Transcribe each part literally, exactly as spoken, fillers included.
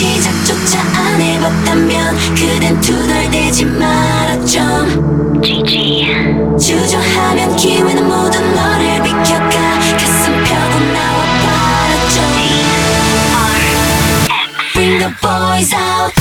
시작조차 안 해봤다면 그댄 투덜대지 말아 좀 지지. 주저하면 기회는 모두 너를 비켜가. 가슴 펴고 나와 봐라 좀. Bring the boys out.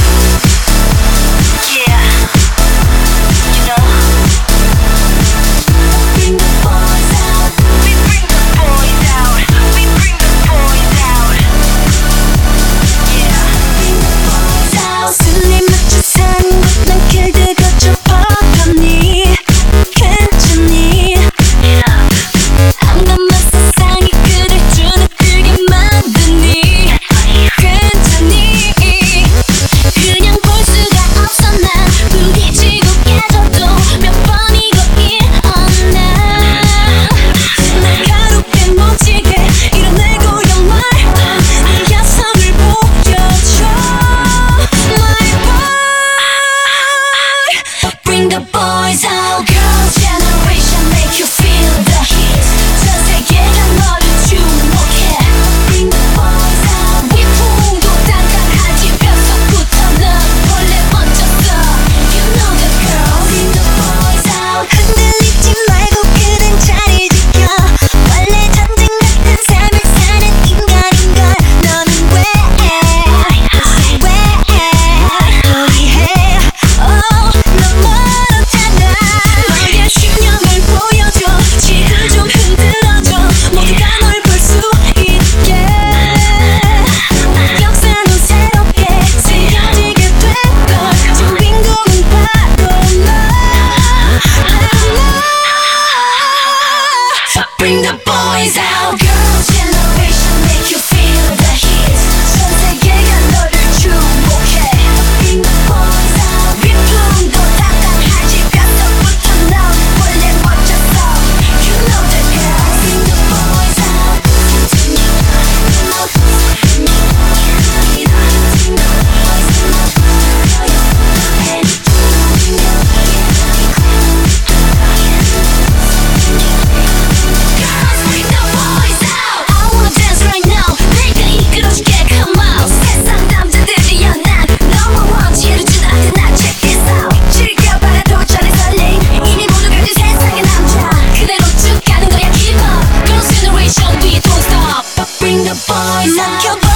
The boys out. Girls generation make you feel the heat. 전 세계가 너를 주목해. Bring the boys out. 위풍도 당당하지 뼛속부터 넌 원래 멋졌어. You know the girl. Bring the boys out. 흔들리지 말고 그댄 자리 지켜. 원래 전쟁 같은 삶을 사는 인간인걸. 너는 왜 왜 포기해. Oh 넌 Bring the boys out. Girls generation make you feel the heat. 전 세계가 너를 주목해. Bring the boys out. 위풍도 당당하지 뼛속부터 넌 원래 멋졌어. You know the girl. Bring the boys out. Bring the boys out.